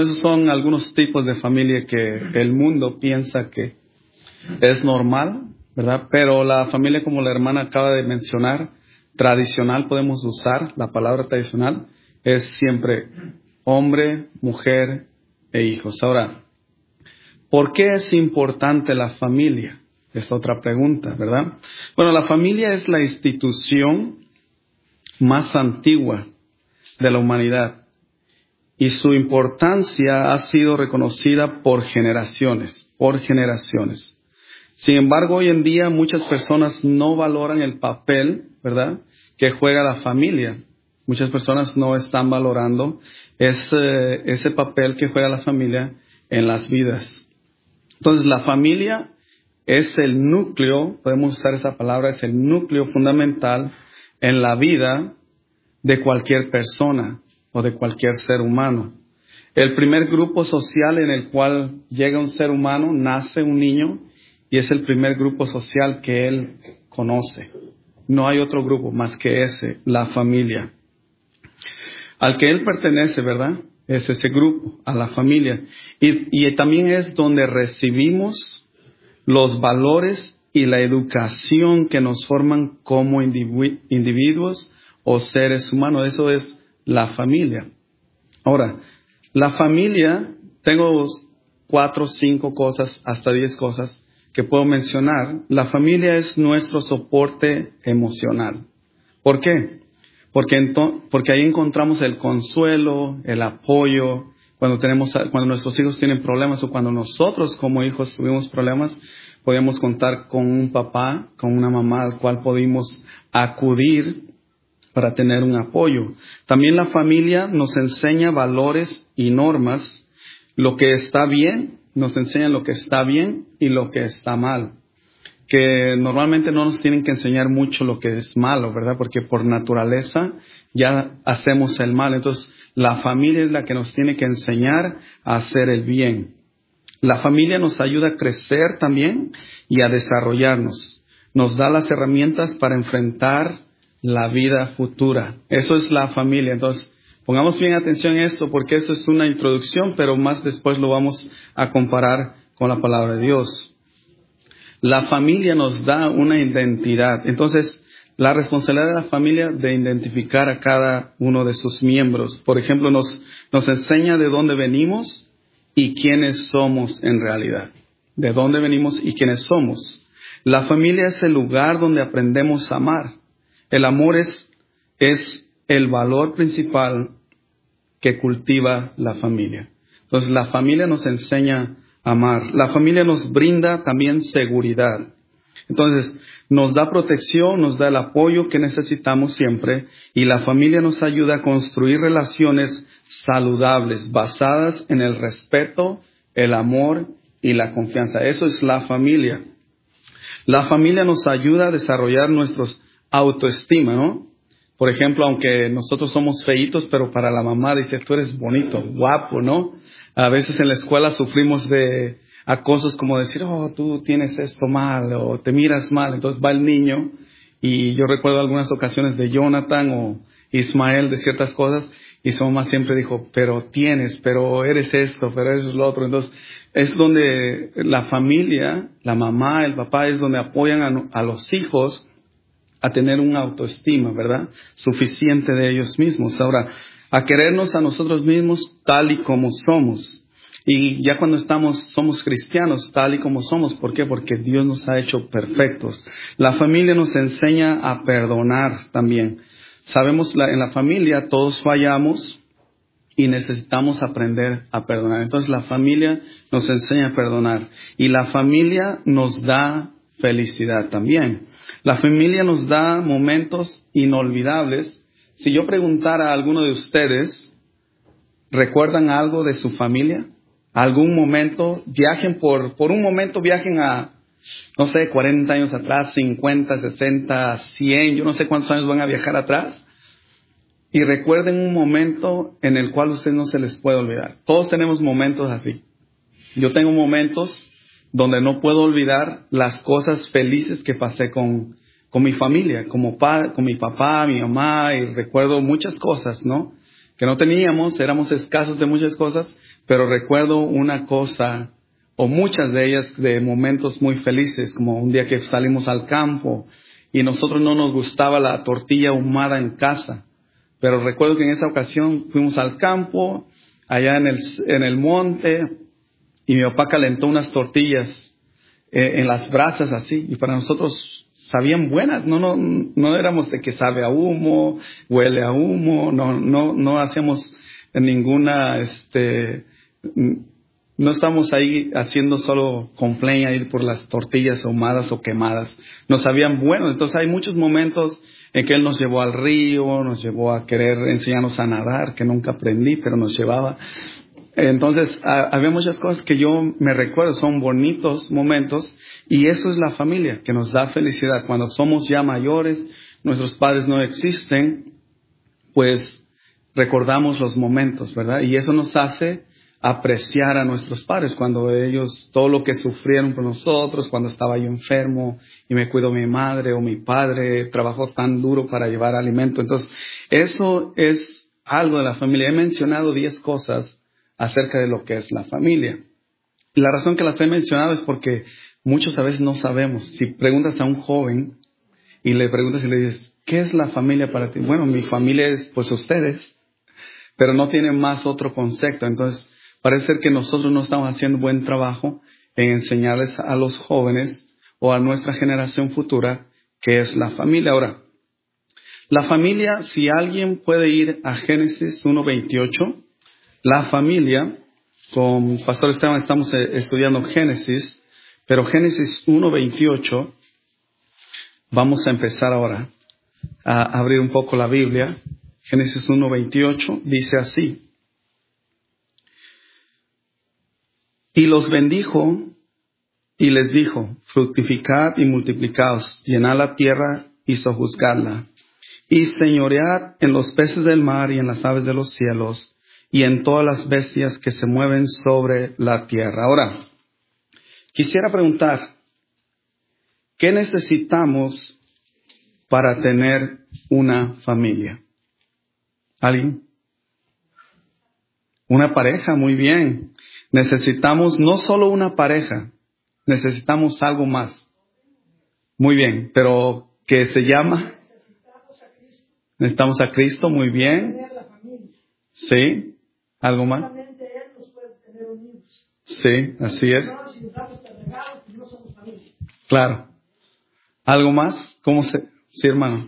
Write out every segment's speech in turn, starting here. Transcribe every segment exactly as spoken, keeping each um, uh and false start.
Esos son algunos tipos de familia que el mundo piensa que es normal, ¿verdad? Pero la familia, como la hermana acaba de mencionar, tradicional, podemos usar la palabra tradicional, es siempre hombre, mujer e hijos. Ahora, ¿por qué es importante la familia? Es otra pregunta, ¿verdad? Bueno, la familia es la institución más antigua de la humanidad. Y su importancia ha sido reconocida por generaciones, por generaciones. Sin embargo, hoy en día muchas personas no valoran el papel, ¿verdad?, que juega la familia. Muchas personas no están valorando ese, ese papel que juega la familia en las vidas. Entonces, la familia es el núcleo, podemos usar esa palabra, es el núcleo fundamental en la vida de cualquier persona o de cualquier ser humano. El primer grupo social en el cual llega un ser humano, nace un niño, y es el primer grupo social que él conoce. No hay otro grupo más que ese, la familia. Al que él pertenece, ¿verdad? Es ese grupo, a la familia. Y, y también es donde recibimos los valores y la educación que nos forman como individu- individuos o seres humanos. Eso es la familia. Ahora, la familia, tengo cuatro, cinco cosas, hasta diez cosas que puedo mencionar. La familia es nuestro soporte emocional. ¿Por qué? Porque, ento- porque ahí encontramos el consuelo, el apoyo. Cuando tenemos, cuando nuestros hijos tienen problemas o cuando nosotros como hijos tuvimos problemas, podemos contar con un papá, con una mamá al cual pudimos acudir para tener un apoyo. También la familia nos enseña valores y normas. Lo que está bien, nos enseña lo que está bien y lo que está mal. Que normalmente no nos tienen que enseñar mucho lo que es malo, ¿verdad? Porque por naturaleza ya hacemos el mal. Entonces, la familia es la que nos tiene que enseñar a hacer el bien. La familia nos ayuda a crecer también y a desarrollarnos. Nos da las herramientas para enfrentar la vida futura. Eso es la familia. Entonces, pongamos bien atención a esto porque esto es una introducción, pero más después lo vamos a comparar con la palabra de Dios. La familia nos da una identidad. Entonces, la responsabilidad de la familia de identificar a cada uno de sus miembros. Por ejemplo, nos, nos enseña de dónde venimos y quiénes somos en realidad. De dónde venimos y quiénes somos. La familia es el lugar donde aprendemos a amar. El amor es, es el valor principal que cultiva la familia. Entonces, la familia nos enseña a amar. La familia nos brinda también seguridad. Entonces, nos da protección, nos da el apoyo que necesitamos siempre, y la familia nos ayuda a construir relaciones saludables, basadas en el respeto, el amor y la confianza. Eso es la familia. La familia nos ayuda a desarrollar nuestros autoestima, ¿no? Por ejemplo, aunque nosotros somos feitos, pero para la mamá dice, tú eres bonito, guapo, ¿no? A veces en la escuela sufrimos de acosos como decir, oh, tú tienes esto mal, o te miras mal. Entonces va el niño, y yo recuerdo algunas ocasiones de Jonathan o Ismael de ciertas cosas, y su mamá siempre dijo, pero tienes, pero eres esto, pero eres lo otro. Entonces, es donde la familia, la mamá, el papá, es donde apoyan a, a los hijos a tener una autoestima, ¿verdad? Suficiente de ellos mismos. Ahora, a querernos a nosotros mismos tal y como somos. Y ya cuando estamos, somos cristianos tal y como somos. ¿Por qué? Porque Dios nos ha hecho perfectos. La familia nos enseña a perdonar también. Sabemos, la, en la familia todos fallamos y necesitamos aprender a perdonar. Entonces la familia nos enseña a perdonar. Y la familia nos da felicidad también. La familia nos da momentos inolvidables. Si yo preguntara a alguno de ustedes, ¿recuerdan algo de su familia? ¿Algún momento? Viajen por, por un momento, viajen a, no sé, cuarenta años atrás, cincuenta, sesenta, cien, yo no sé cuántos años van a viajar atrás. Y recuerden un momento en el cual a ustedes no se les puede olvidar. Todos tenemos momentos así. Yo tengo momentos donde no puedo olvidar las cosas felices que pasé con, con mi familia, como pa, con mi papá, mi mamá, y recuerdo muchas cosas, ¿no? Que no teníamos, éramos escasos de muchas cosas, pero recuerdo una cosa, o muchas de ellas, de momentos muy felices, como un día que salimos al campo y nosotros no nos gustaba la tortilla ahumada en casa. Pero recuerdo que en esa ocasión fuimos al campo, allá en el, en el monte, y mi papá calentó unas tortillas eh, en las brasas así, y para nosotros sabían buenas, no, no, no éramos de que sabe a humo, huele a humo, no, no, no hacíamos ninguna, este, no estamos ahí haciendo solo complaint ahí por las tortillas ahumadas o quemadas, nos sabían buenos. Entonces hay muchos momentos en que él nos llevó al río, nos llevó a querer enseñarnos a nadar, que nunca aprendí, pero nos llevaba. Entonces, a, había muchas cosas que yo me recuerdo, son bonitos momentos, y eso es la familia, que nos da felicidad. Cuando somos ya mayores, nuestros padres no existen, pues recordamos los momentos, ¿verdad? Y eso nos hace apreciar a nuestros padres, cuando ellos, todo lo que sufrieron por nosotros, cuando estaba yo enfermo y me cuidó mi madre o mi padre, trabajó tan duro para llevar alimento. Entonces, eso es algo de la familia. He mencionado diez cosas acerca de lo que es la familia. Y la razón que las he mencionado es porque muchos a veces no sabemos. Si preguntas a un joven y le preguntas y le dices, ¿qué es la familia para ti? Bueno, mi familia es pues ustedes, pero no tienen más otro concepto. Entonces, parece ser que nosotros no estamos haciendo buen trabajo en enseñarles a los jóvenes o a nuestra generación futura qué es la familia. Ahora, la familia, si alguien puede ir a Génesis uno veintiocho, la familia, con Pastor Esteban estamos estudiando Génesis, pero Génesis uno veintiocho, vamos a empezar ahora a abrir un poco la Biblia. Génesis uno veintiocho dice así: y los bendijo y les dijo, fructificad y multiplicaos, llenad la tierra y sojuzgadla, y señoread en los peces del mar y en las aves de los cielos, y en todas las bestias que se mueven sobre la tierra. Ahora, quisiera preguntar, ¿qué necesitamos para tener una familia? ¿Alguien? Una pareja, muy bien. Necesitamos no solo una pareja, necesitamos algo más. Muy bien, pero ¿qué se llama? Necesitamos a Cristo, muy bien. Sí. ¿Algo más? Solamente Él nos puede tener unidos. Sí, así es. Nosotros, si nos damos de regalo, pues no somos familia. Claro. ¿Algo más? ¿Cómo se...? Sí, hermano.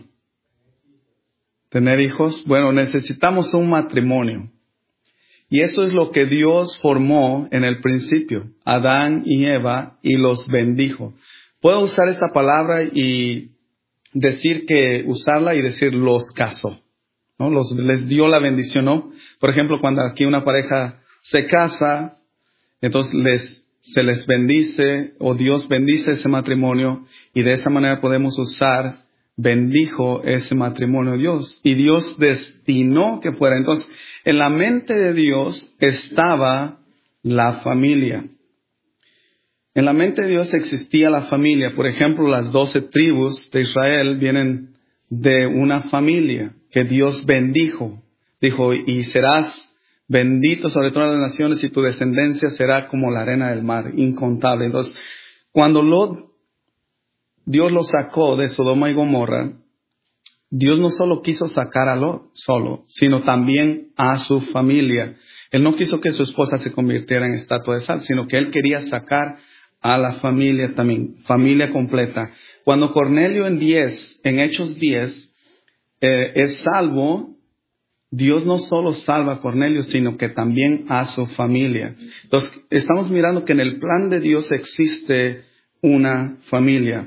¿Tener hijos? Bueno, necesitamos un matrimonio. Y eso es lo que Dios formó en el principio. Adán y Eva, y los bendijo. Puedo usar esta palabra y decir que, usarla y decir los casó. ¿No? Los, les dio la bendición, ¿no? Por ejemplo, cuando aquí una pareja se casa, entonces les, se les bendice, o Dios bendice ese matrimonio, y de esa manera podemos usar, bendijo ese matrimonio Dios, y Dios destinó que fuera. Entonces, en la mente de Dios estaba la familia. En la mente de Dios existía la familia. Por ejemplo, las doce tribus de Israel vienen de una familia que Dios bendijo. Dijo, y serás bendito sobre todas las naciones y tu descendencia será como la arena del mar, incontable. Entonces, cuando Lot, Dios lo sacó de Sodoma y Gomorra, Dios no solo quiso sacar a Lot solo, sino también a su familia. Él no quiso que su esposa se convirtiera en estatua de sal, sino que él quería sacar a la familia también, familia completa. Cuando Cornelio en diez, en Hechos diez, eh, es salvo, Dios no solo salva a Cornelio, sino que también a su familia. Entonces, estamos mirando que en el plan de Dios existe una familia.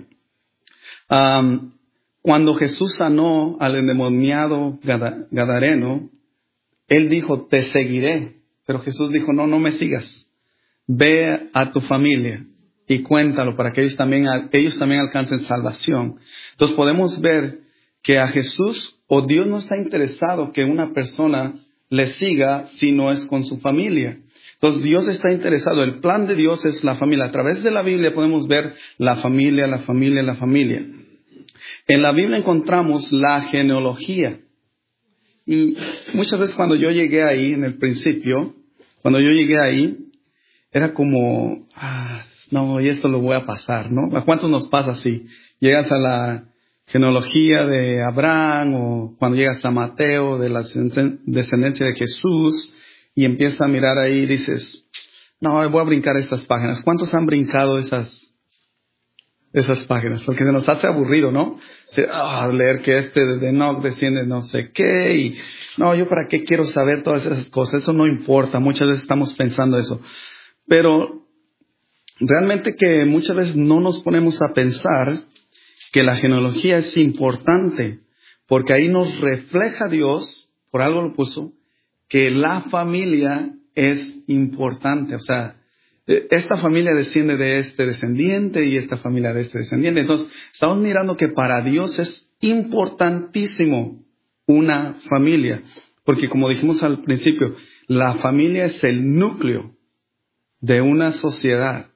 Um, cuando Jesús sanó al endemoniado gadareno, Él dijo, te seguiré. Pero Jesús dijo, no, no me sigas. Ve a tu familia y cuéntalo para que ellos también, ellos también alcancen salvación. Entonces podemos ver que a Jesús, o Dios no está interesado que una persona le siga si no es con su familia. Entonces Dios está interesado, el plan de Dios es la familia. A través de la Biblia podemos ver la familia, la familia, la familia. En la Biblia encontramos la genealogía. Y muchas veces cuando yo llegué ahí en el principio, Cuando yo llegué ahí, era como, ah, no, y esto lo voy a pasar, ¿no? ¿A cuántos nos pasa así? Llegas a la genealogía de Abraham o cuando llegas a Mateo, de la descendencia de Jesús, y empiezas a mirar ahí y dices, no, voy a brincar estas páginas. ¿Cuántos han brincado esas esas páginas? Porque se nos hace aburrido, ¿no? Oh, leer que este de Enoch desciende no sé qué, y no, yo para qué quiero saber todas esas cosas, eso no importa, muchas veces estamos pensando eso. Pero realmente que muchas veces no nos ponemos a pensar que la genealogía es importante, porque ahí nos refleja Dios, por algo lo puso, que la familia es importante. O sea, esta familia desciende de este descendiente y esta familia de este descendiente. Entonces, estamos mirando que para Dios es importantísimo una familia, porque como dijimos al principio, la familia es el núcleo de una sociedad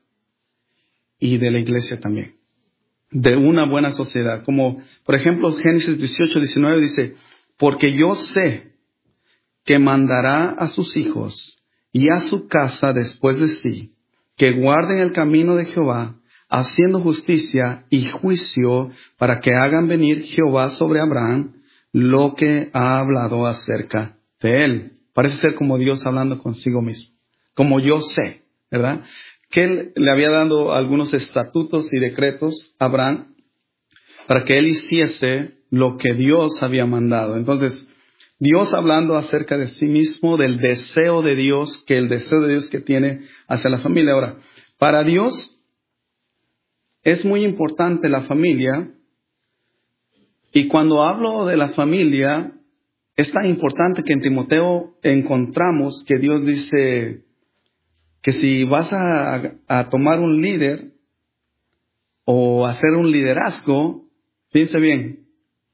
y de la iglesia también, de una buena sociedad. Como, por ejemplo, Génesis dieciocho, diecinueve dice, porque yo sé que mandará a sus hijos y a su casa después de sí, que guarden el camino de Jehová, haciendo justicia y juicio, para que hagan venir Jehová sobre Abraham lo que ha hablado acerca de él. Parece ser como Dios hablando consigo mismo, como yo sé, ¿verdad? Que él le había dado algunos estatutos y decretos a Abraham para que él hiciese lo que Dios había mandado. Entonces, Dios hablando acerca de sí mismo, del deseo de Dios, que el deseo de Dios que tiene hacia la familia. Ahora, para Dios es muy importante la familia, y cuando hablo de la familia, es tan importante que en Timoteo encontramos que Dios dice que si vas a, a tomar un líder o hacer un liderazgo, piense bien,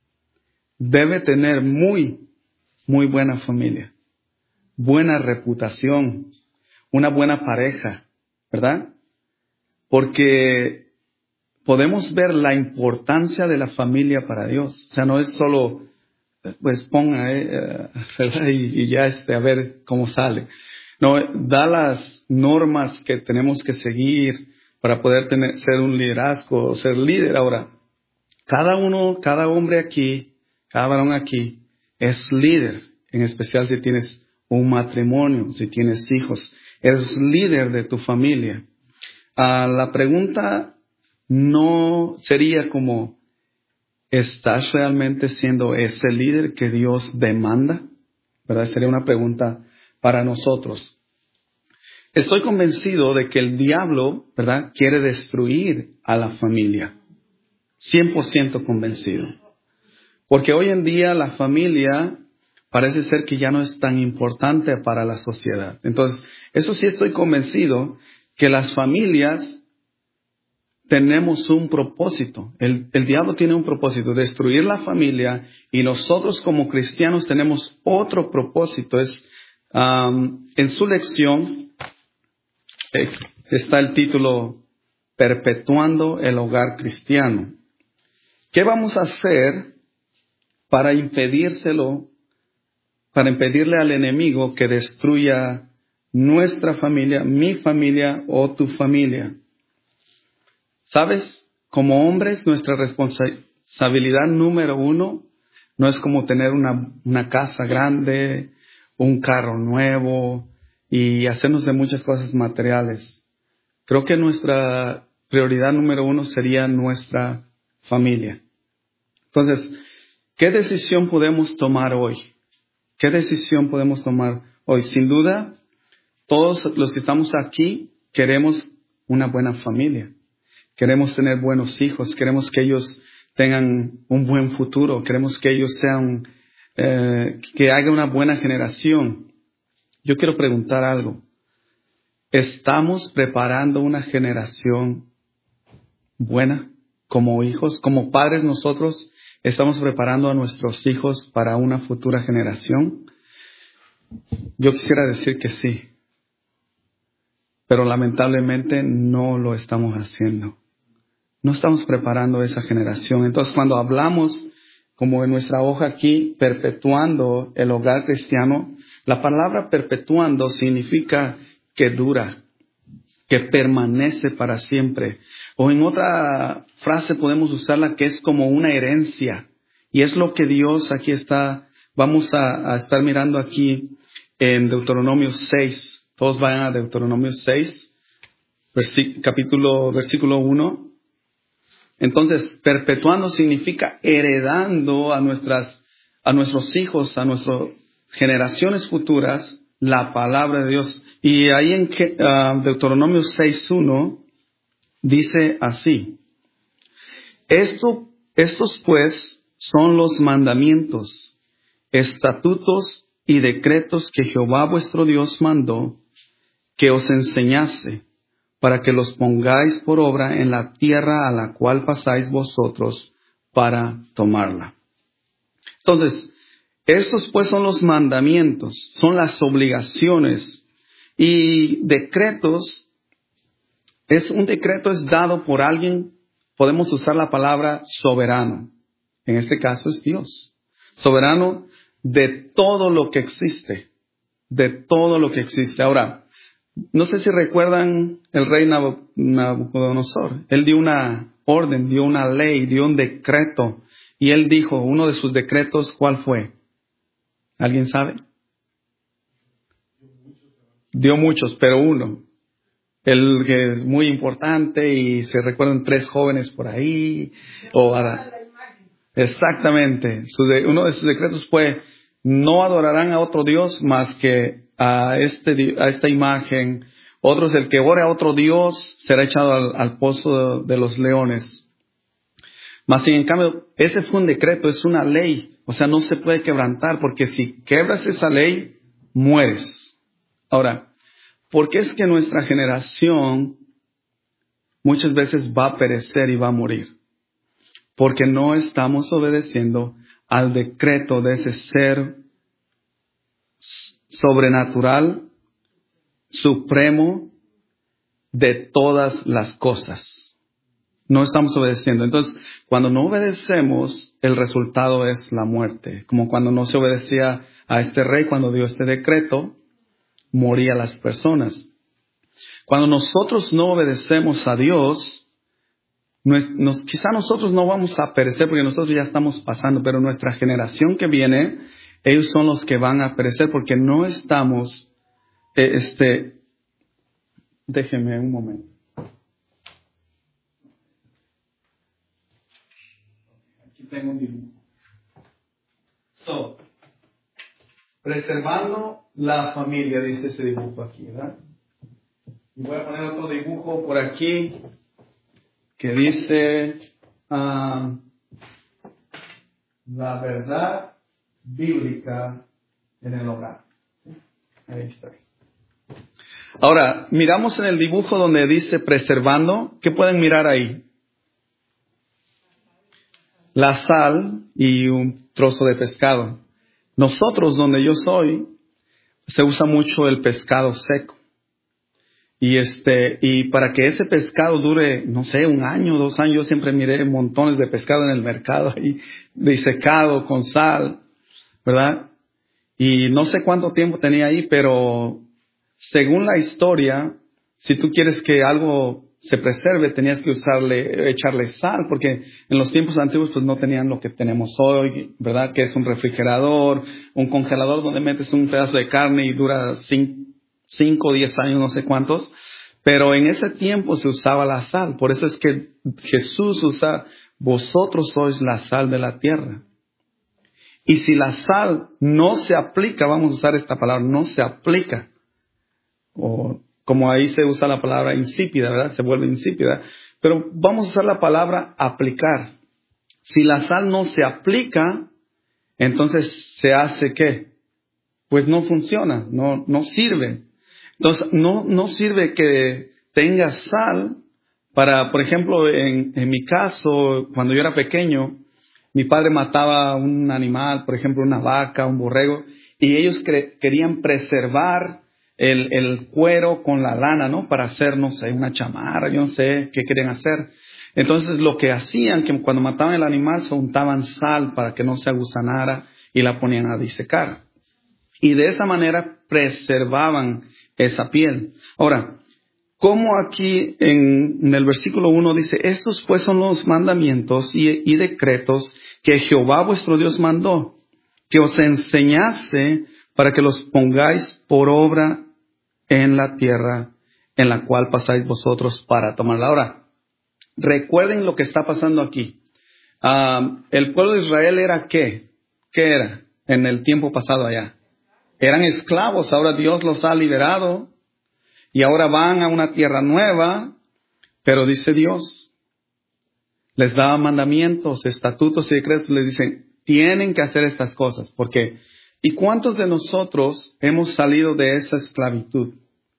debe tener muy Muy buena familia, buena reputación, una buena pareja, ¿verdad? Porque podemos ver la importancia de la familia para Dios. O sea, no es solo, pues ponga, eh, ¿verdad? Y, y ya este, a ver cómo sale. No, da las normas que tenemos que seguir para poder tener, ser un liderazgo, ser líder. Ahora, cada uno, cada hombre aquí, cada varón aquí, es líder, en especial si tienes un matrimonio, si tienes hijos, eres líder de tu familia. Uh, la pregunta no sería como, ¿estás realmente siendo ese líder que Dios demanda? ¿Verdad? Sería una pregunta para nosotros. Estoy convencido de que el diablo, ¿verdad?, quiere destruir a la familia. cien por ciento convencido. Porque hoy en día la familia parece ser que ya no es tan importante para la sociedad. Entonces, eso sí estoy convencido que las familias tenemos un propósito. El, el diablo tiene un propósito, destruir la familia, y nosotros como cristianos tenemos otro propósito. Es, um, en su lección eh, está el título Perpetuando el Hogar Cristiano. ¿Qué vamos a hacer para impedírselo, para impedirle al enemigo que destruya nuestra familia, mi familia o tu familia? ¿Sabes? Como hombres, nuestra responsabilidad número uno no es como tener una, una casa grande, un carro nuevo y hacernos de muchas cosas materiales. Creo que nuestra prioridad número uno sería nuestra familia. Entonces, ¿qué decisión podemos tomar hoy? ¿Qué decisión podemos tomar hoy? Sin duda, todos los que estamos aquí queremos una buena familia. Queremos tener buenos hijos. Queremos que ellos tengan un buen futuro. Queremos que ellos sean, eh, que haya una buena generación. Yo quiero preguntar algo. ¿Estamos preparando una generación buena como hijos? Como padres nosotros, ¿estamos preparando a nuestros hijos para una futura generación? Yo quisiera decir que sí, pero lamentablemente no lo estamos haciendo. No estamos preparando esa generación. Entonces, cuando hablamos como en nuestra hoja aquí, perpetuando el hogar cristiano. La palabra perpetuando significa que dura, que permanece para siempre. O en otra frase podemos usarla que es como una herencia. Y es lo que Dios aquí está, vamos a, a estar mirando aquí en Deuteronomio seis. Todos vayan a Deuteronomio seis, versi- capítulo, versículo uno. Entonces, perpetuando significa heredando a nuestras, a nuestros hijos, a nuestras generaciones futuras, la palabra de Dios. Y ahí en que, uh, Deuteronomio seis uno dice así: Esto, estos pues son los mandamientos, estatutos y decretos que Jehová vuestro Dios mandó que os enseñase, para que los pongáis por obra en la tierra a la cual pasáis vosotros para tomarla. Entonces, estos pues son los mandamientos, son las obligaciones y decretos. Es un decreto es dado por alguien, podemos usar la palabra soberano. En este caso es Dios. Soberano de todo lo que existe, de todo lo que existe. Ahora, no sé si recuerdan el rey Nabu- Nabucodonosor. Él dio una orden, dio una ley, dio un decreto. Y él dijo, uno de sus decretos, ¿cuál fue? ¿Alguien sabe? Dio muchos, pero uno. El que es muy importante y se recuerdan tres jóvenes por ahí. O a- exactamente. Su de- uno de sus decretos fue, no adorarán a otro Dios más que a, este, di- a esta imagen. Otro es el que ore a otro Dios será echado al, al pozo de, de los leones. Mas sin en cambio, ese fue un decreto, es una ley. O sea, no se puede quebrantar porque si quebras esa ley, mueres. Ahora, ¿por qué es que nuestra generación muchas veces va a perecer y va a morir? Porque no estamos obedeciendo al decreto de ese ser sobrenatural, supremo de todas las cosas. No estamos obedeciendo. Entonces, cuando no obedecemos, el resultado es la muerte. Como cuando no se obedecía a este rey, cuando dio este decreto, morían las personas. Cuando nosotros no obedecemos a Dios, nos, nos, quizá nosotros no vamos a perecer porque nosotros ya estamos pasando, pero nuestra generación que viene, ellos son los que van a perecer porque no estamos, eh, este, déjenme un momento. Aquí tengo un dibujo. So, preservando la familia, dice ese dibujo aquí, ¿verdad? Y voy a poner otro dibujo por aquí que dice um, la verdad bíblica en el hogar. Ahí está. Ahora, miramos en el dibujo donde dice preservando. ¿Qué pueden mirar ahí? La sal y un trozo de pescado. Nosotros, donde yo soy, se usa mucho el pescado seco. Y este, y para que ese pescado dure, no sé, un año, dos años, yo siempre miré montones de pescado en el mercado ahí, disecado con sal, ¿verdad? Y no sé cuánto tiempo tenía ahí, pero según la historia, si tú quieres que algo se preserve, tenías que usarle, echarle sal, porque en los tiempos antiguos pues no tenían lo que tenemos hoy, ¿verdad? Que es un refrigerador, un congelador donde metes un pedazo de carne y dura cinco, cinco o diez años, no sé cuántos. Pero en ese tiempo se usaba la sal. Por eso es que Jesús usa, vosotros sois la sal de la tierra. Y si la sal no se aplica, vamos a usar esta palabra, no se aplica, o como ahí se usa la palabra insípida, ¿verdad? Se vuelve insípida. Pero vamos a usar la palabra aplicar. Si la sal no se aplica, entonces se hace ¿qué? Pues no funciona, no, no sirve. Entonces, no, no sirve que tengas sal para, por ejemplo, en, en mi caso, cuando yo era pequeño, mi padre mataba un animal, por ejemplo, una vaca, un borrego, y ellos cre- querían preservar el, el cuero con la lana, ¿no? Para hacer, no sé, una chamarra, yo no sé qué querían hacer. Entonces lo que hacían, que cuando mataban el animal se untaban sal para que no se agusanara y la ponían a disecar. Y de esa manera preservaban esa piel. Ahora, como aquí en, en el versículo uno dice, estos pues son los mandamientos y, y decretos que Jehová vuestro Dios mandó, que os enseñase para que los pongáis por obra en la tierra en la cual pasáis vosotros para tomarla. Ahora, recuerden lo que está pasando aquí. Uh, el pueblo de Israel era ¿qué? ¿Qué era en el tiempo pasado allá? Eran esclavos, ahora Dios los ha liberado y ahora van a una tierra nueva, pero dice Dios, les da mandamientos, estatutos y decretos, les dicen, tienen que hacer estas cosas, porque ¿y cuántos de nosotros hemos salido de esa esclavitud?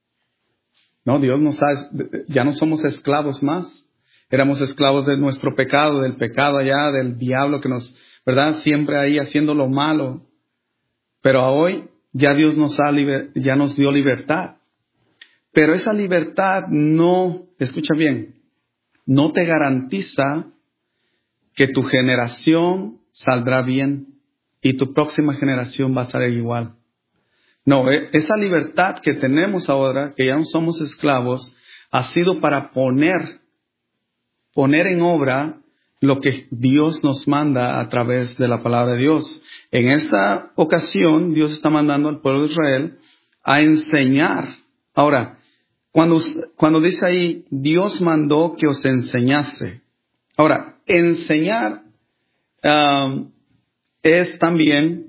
No, Dios nos ha, ya no somos esclavos más. Éramos esclavos de nuestro pecado, del pecado allá, del diablo que nos, ¿verdad? Siempre ahí haciendo lo malo. Pero hoy ya Dios nos ha liber, ya nos dio libertad. Pero esa libertad no, escucha bien, no te garantiza que tu generación saldrá bien y tu próxima generación va a estar igual. No, esa libertad que tenemos ahora, que ya no somos esclavos, ha sido para poner, poner en obra lo que Dios nos manda a través de la palabra de Dios. En esta ocasión, Dios está mandando al pueblo de Israel a enseñar. Ahora, cuando, cuando dice ahí, Dios mandó que os enseñase. Ahora, enseñar um, es también...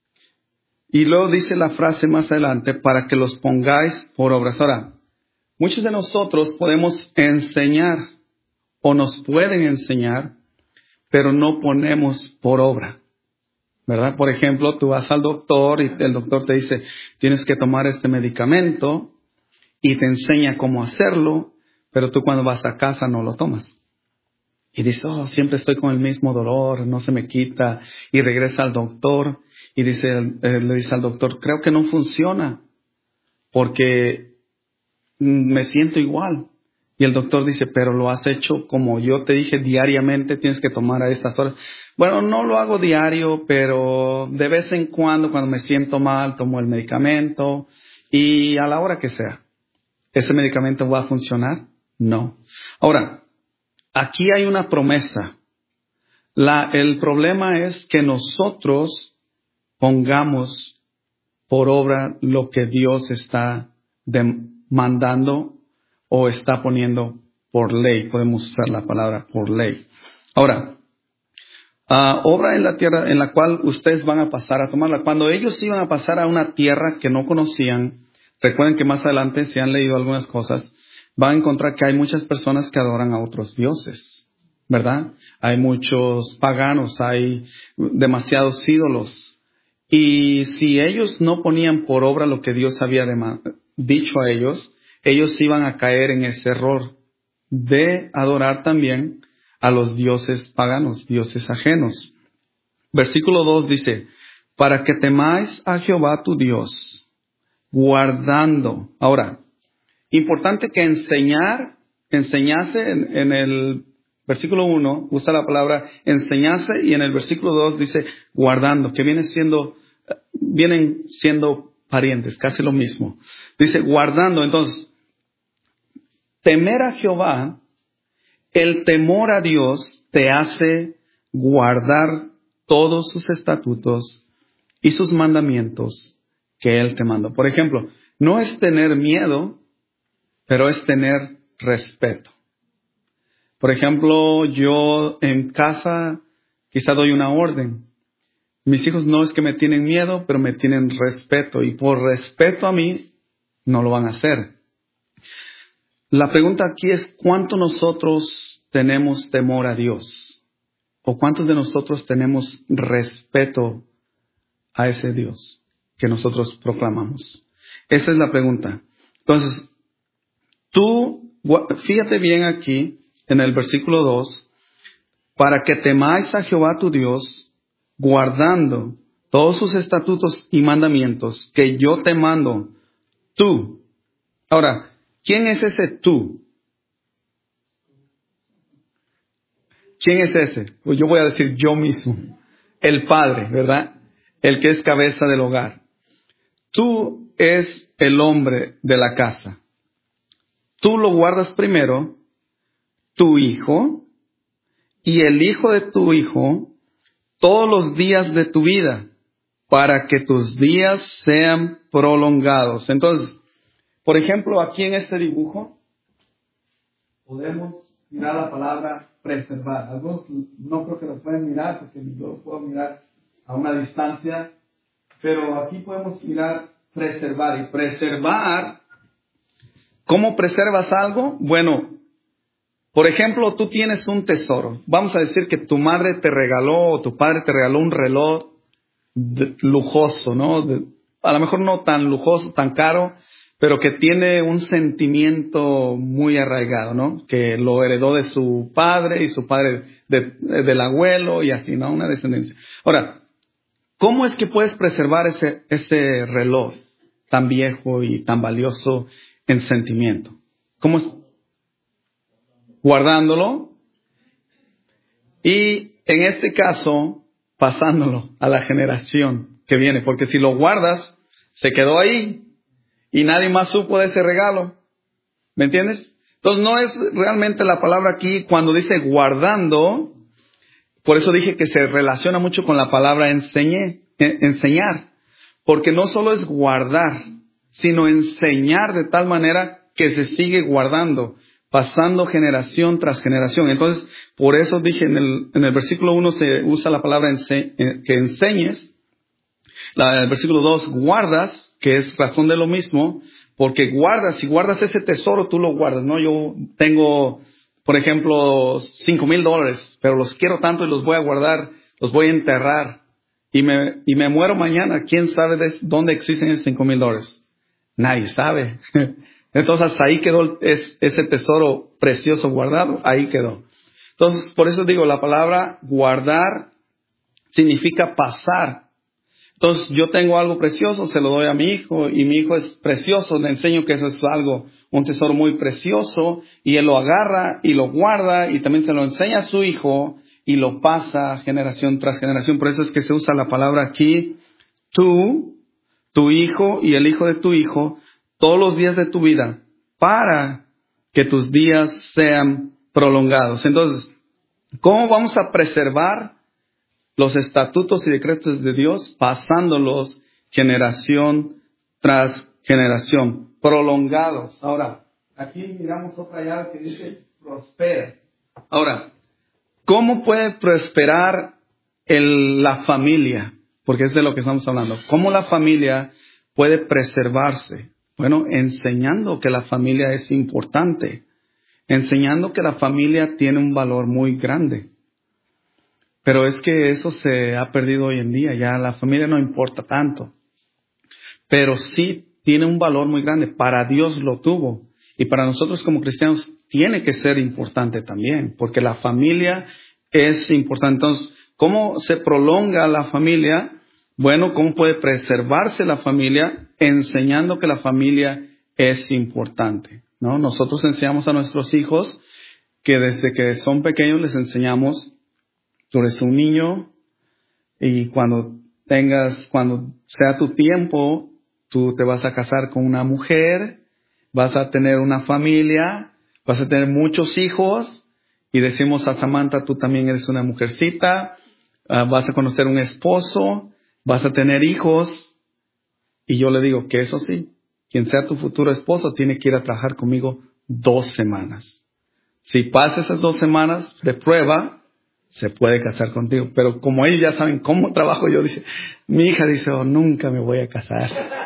Y luego dice la frase más adelante, para que los pongáis por obras. Ahora, muchos de nosotros podemos enseñar o nos pueden enseñar, pero no ponemos por obra, ¿verdad? Por ejemplo, tú vas al doctor y el doctor te dice, tienes que tomar este medicamento y te enseña cómo hacerlo, pero tú cuando vas a casa no lo tomas. Y dices, oh, siempre estoy con el mismo dolor, no se me quita. Y regresa al doctor y dice, eh, le dice al doctor, creo que no funciona porque me siento igual. Y el doctor dice, pero lo has hecho como yo te dije diariamente, tienes que tomar a estas horas. Bueno, no lo hago diario, pero de vez en cuando, cuando me siento mal, tomo el medicamento y a la hora que sea. ¿Ese medicamento va a funcionar? No. Ahora, aquí hay una promesa. La, el problema es que nosotros pongamos por obra lo que Dios está demandando o está poniendo por ley. Podemos usar la palabra por ley. Ahora, uh, obra en la tierra en la cual ustedes van a pasar a tomarla. Cuando ellos iban a pasar a una tierra que no conocían, recuerden que más adelante, si han leído algunas cosas, van a encontrar que hay muchas personas que adoran a otros dioses, ¿verdad? Hay muchos paganos, hay demasiados ídolos. Y si ellos no ponían por obra lo que Dios había dicho a ellos, ellos iban a caer en ese error de adorar también a los dioses paganos, dioses ajenos. Versículo dos dice, para que temáis a Jehová tu Dios, guardando. Ahora, importante que enseñar, enseñase en, en el versículo uno, usa la palabra enseñase, y en el versículo dos dice guardando, que viene siendo, vienen siendo parientes, casi lo mismo. Dice guardando, entonces, temer a Jehová, el temor a Dios te hace guardar todos sus estatutos y sus mandamientos que Él te mandó. Por ejemplo, no es tener miedo, pero es tener respeto. Por ejemplo, yo en casa quizá doy una orden. Mis hijos no es que me tienen miedo, pero me tienen respeto. Y por respeto a mí, no lo van a hacer. La pregunta aquí es, ¿cuánto nosotros tenemos temor a Dios? ¿O cuántos de nosotros tenemos respeto a ese Dios que nosotros proclamamos? Esa es la pregunta. Entonces, tú, fíjate bien aquí, en el versículo dos, para que temáis a Jehová tu Dios, guardando todos sus estatutos y mandamientos que yo te mando, tú. Ahora, ¿quién es ese tú? ¿Quién es ese? Pues yo voy a decir yo mismo. El padre, ¿verdad? El que es cabeza del hogar. Tú es el hombre de la casa. Tú lo guardas primero, tu hijo, y el hijo de tu hijo, todos los días de tu vida, para que tus días sean prolongados. Entonces, por ejemplo, aquí en este dibujo, podemos mirar la palabra preservar. Algunos no creo que lo pueden mirar, porque yo lo puedo mirar a una distancia, pero aquí podemos mirar preservar. Y preservar, ¿cómo preservas algo? Bueno, por ejemplo, tú tienes un tesoro. Vamos a decir que tu madre te regaló o tu padre te regaló un reloj de, lujoso, ¿no? De, a lo mejor no tan lujoso, tan caro, pero que tiene un sentimiento muy arraigado, ¿no? Que lo heredó de su padre y su padre de, de, del abuelo y así, ¿no? Una descendencia. Ahora, ¿cómo es que puedes preservar ese, ese reloj tan viejo y tan valioso en sentimiento? ¿Cómo es? Guardándolo y en este caso pasándolo a la generación que viene, porque si lo guardas se quedó ahí y nadie más supo de ese regalo, ¿me entiendes? Entonces no es realmente la palabra aquí cuando dice guardando, por eso dije que se relaciona mucho con la palabra enseñé, enseñar, porque no solo es guardar, sino enseñar de tal manera que se sigue guardando, pasando generación tras generación. Entonces, por eso dije en el, en el versículo uno se usa la palabra ense, que enseñes. La, el versículo dos, guardas, que es razón de lo mismo, porque guardas, si guardas ese tesoro, tú lo guardas, ¿no? Yo tengo, por ejemplo, cinco mil dólares, pero los quiero tanto y los voy a guardar, los voy a enterrar, y me, y me muero mañana. ¿Quién sabe de dónde existen esos cinco mil dólares? Nadie sabe. Entonces ahí quedó es, ese tesoro precioso guardado, ahí quedó. Entonces, por eso digo, la palabra guardar significa pasar. Entonces, yo tengo algo precioso, se lo doy a mi hijo, y mi hijo es precioso, le enseño que eso es algo, un tesoro muy precioso, y él lo agarra y lo guarda, y también se lo enseña a su hijo, y lo pasa generación tras generación. Por eso es que se usa la palabra aquí, tú, tu hijo y el hijo de tu hijo, todos los días de tu vida, para que tus días sean prolongados. Entonces, ¿cómo vamos a preservar los estatutos y decretos de Dios? Pasándolos generación tras generación, prolongados. Ahora, aquí miramos otra llave que dice prospera. Ahora, ¿cómo puede prosperar el, la familia? Porque es de lo que estamos hablando. ¿Cómo la familia puede preservarse? Bueno, enseñando que la familia es importante, enseñando que la familia tiene un valor muy grande. Pero es que eso se ha perdido hoy en día, ya la familia no importa tanto. Pero sí tiene un valor muy grande, para Dios lo tuvo. Y para nosotros como cristianos tiene que ser importante también, porque la familia es importante. Entonces, ¿cómo se prolonga la familia? Bueno, ¿cómo puede preservarse la familia? Enseñando que la familia es importante, ¿no? Nosotros enseñamos a nuestros hijos que desde que son pequeños les enseñamos, tú eres un niño y cuando tengas, cuando sea tu tiempo, tú te vas a casar con una mujer, vas a tener una familia, vas a tener muchos hijos y decimos a Samantha, tú también eres una mujercita, uh, vas a conocer un esposo, vas a tener hijos. Y yo le digo que eso sí, quien sea tu futuro esposo tiene que ir a trabajar conmigo dos semanas. Si pasa esas dos semanas de prueba, se puede casar contigo. Pero como ellos ya saben cómo trabajo yo, dice, mi hija dice, oh, nunca me voy a casar.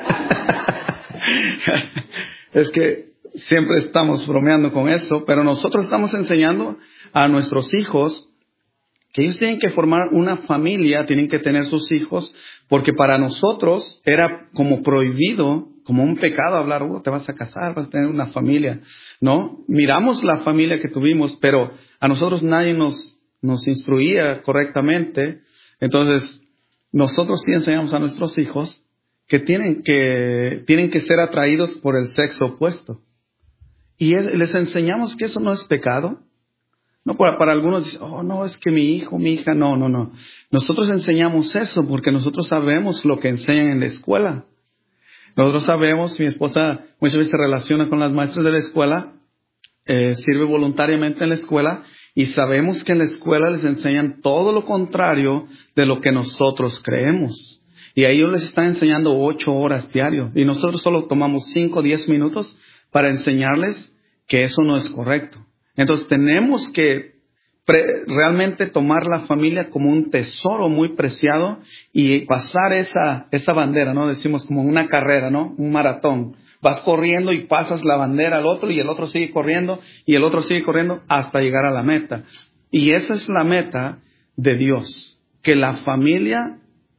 Es que siempre estamos bromeando con eso, pero nosotros estamos enseñando a nuestros hijos que ellos tienen que formar una familia, tienen que tener sus hijos, porque para nosotros era como prohibido, como un pecado hablar, oh, te vas a casar, vas a tener una familia, ¿no? Miramos la familia que tuvimos, pero a nosotros nadie nos, nos instruía correctamente. Entonces, nosotros sí enseñamos a nuestros hijos que tienen que, tienen que ser atraídos por el sexo opuesto. Y les enseñamos que eso no es pecado. No, para, para algunos dicen, oh, no, es que mi hijo, mi hija, no, no, no. Nosotros enseñamos eso porque nosotros sabemos lo que enseñan en la escuela. Nosotros sabemos, mi esposa muchas veces se relaciona con las maestras de la escuela, eh, sirve voluntariamente en la escuela, y sabemos que en la escuela les enseñan todo lo contrario de lo que nosotros creemos. Y a ellos les están enseñando ocho horas diario. Y nosotros solo tomamos cinco o diez minutos para enseñarles que eso no es correcto. Entonces tenemos que pre- realmente tomar la familia como un tesoro muy preciado y pasar esa, esa bandera, ¿no? Decimos como una carrera, ¿no? Un maratón. Vas corriendo y pasas la bandera al otro y el otro sigue corriendo y el otro sigue corriendo hasta llegar a la meta. Y esa es la meta de Dios. Que la familia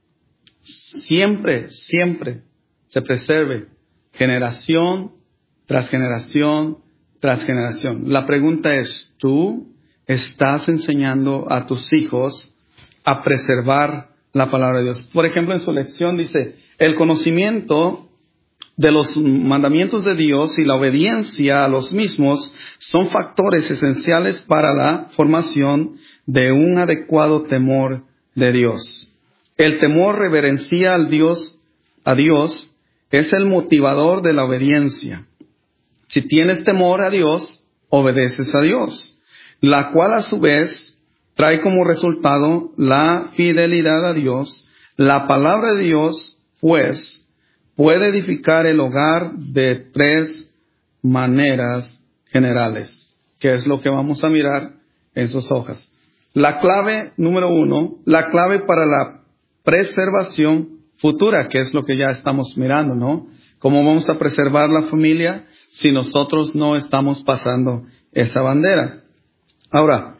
siempre, siempre se preserve generación tras generación tras generación. La pregunta es, ¿tú estás enseñando a tus hijos a preservar la palabra de Dios? Por ejemplo, en su lección dice, el conocimiento de los mandamientos de Dios y la obediencia a los mismos son factores esenciales para la formación de un adecuado temor de Dios. El temor reverencia al Dios, a Dios, es el motivador de la obediencia. Si tienes temor a Dios, obedeces a Dios, la cual a su vez trae como resultado la fidelidad a Dios. La palabra de Dios, pues, puede edificar el hogar de tres maneras generales, que es lo que vamos a mirar en sus hojas. La clave número uno, la clave para la preservación futura, que es lo que ya estamos mirando, ¿no? ¿Cómo vamos a preservar la familia si nosotros no estamos pasando esa bandera? Ahora,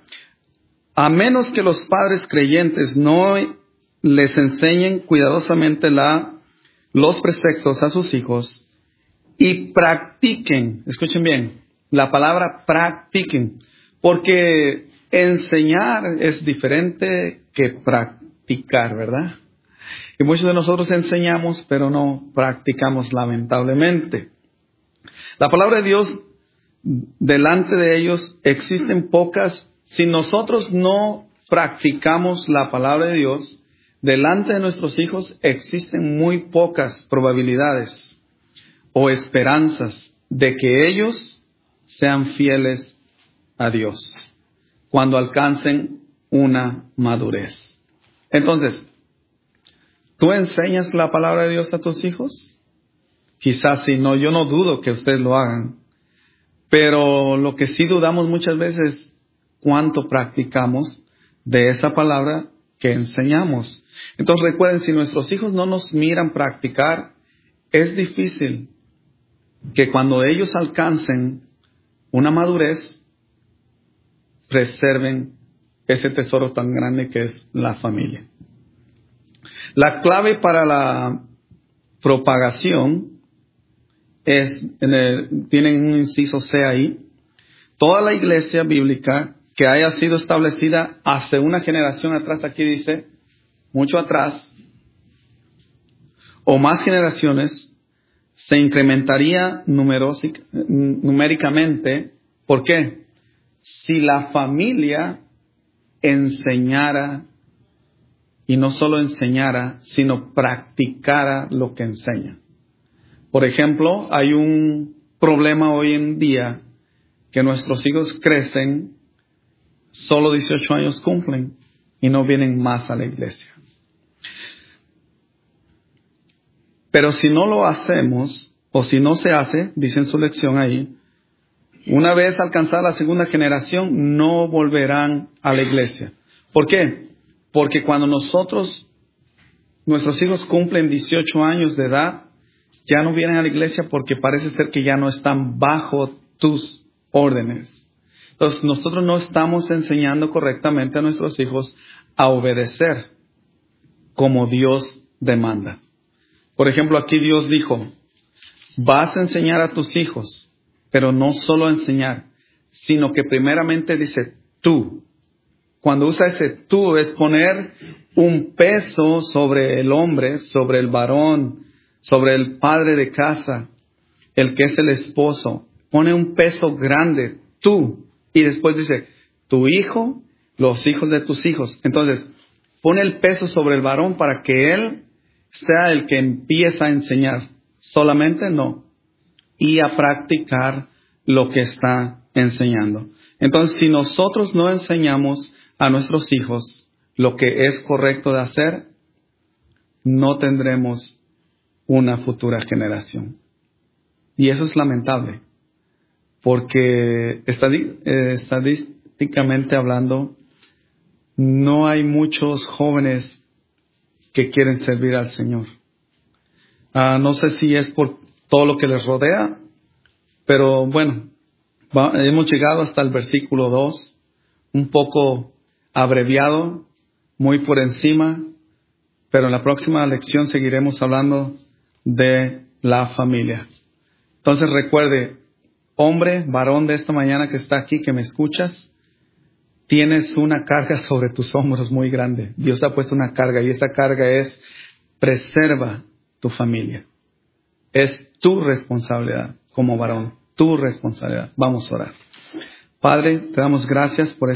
a menos que los padres creyentes no les enseñen cuidadosamente la, los preceptos a sus hijos y practiquen, escuchen bien, la palabra practiquen, porque enseñar es diferente que practicar, ¿verdad? Y muchos de nosotros enseñamos, pero no practicamos, lamentablemente. La palabra de Dios, delante de ellos, existen pocas. Si nosotros no practicamos la palabra de Dios, delante de nuestros hijos existen muy pocas probabilidades o esperanzas de que ellos sean fieles a Dios cuando alcancen una madurez. Entonces, ¿tú enseñas la palabra de Dios a tus hijos? Quizás si no, yo no dudo que ustedes lo hagan. Pero lo que sí dudamos muchas veces es cuánto practicamos de esa palabra que enseñamos. Entonces recuerden, si nuestros hijos no nos miran practicar, es difícil que cuando ellos alcancen una madurez, preserven ese tesoro tan grande que es la familia. La clave para la propagación es, en el, tienen un inciso C ahí, toda la iglesia bíblica que haya sido establecida hace una generación atrás, aquí dice, mucho atrás, o más generaciones, se incrementaría numerosic, numéricamente. ¿Por qué? Si la familia enseñara, y no solo enseñara, sino practicara lo que enseña. Por ejemplo, hay un problema hoy en día que nuestros hijos crecen, solo dieciocho años cumplen y no vienen más a la iglesia. Pero si no lo hacemos, o si no se hace, dice en su lección ahí, una vez alcanzada la segunda generación, no volverán a la iglesia. ¿Por qué? Porque cuando nosotros, nuestros hijos cumplen dieciocho años de edad, ya no vienen a la iglesia porque parece ser que ya no están bajo tus órdenes. Entonces, nosotros no estamos enseñando correctamente a nuestros hijos a obedecer como Dios demanda. Por ejemplo, aquí Dios dijo, vas a enseñar a tus hijos, pero no solo enseñar, sino que primeramente dice tú. Cuando usa ese tú es poner un peso sobre el hombre, sobre el varón, sobre el padre de casa, el que es el esposo. Pone un peso grande, tú. Y después dice, tu hijo, los hijos de tus hijos. Entonces, pone el peso sobre el varón para que él sea el que empieza a enseñar. Solamente no. Y a practicar lo que está enseñando. Entonces, si nosotros no enseñamos a nuestros hijos lo que es correcto de hacer, no tendremos una futura generación. Y eso es lamentable, porque estadí- eh, estadísticamente hablando, no hay muchos jóvenes que quieren servir al Señor. Ah, no sé si es por todo lo que les rodea, pero bueno, va- hemos llegado hasta el versículo dos, un poco abreviado, muy por encima, pero en la próxima lección seguiremos hablando de la familia. Entonces recuerde, hombre, varón de esta mañana que está aquí, que me escuchas, tienes una carga sobre tus hombros muy grande. Dios ha puesto una carga y esa carga es: preserva tu familia. Es tu responsabilidad como varón, tu responsabilidad. Vamos a orar. Padre, te damos gracias por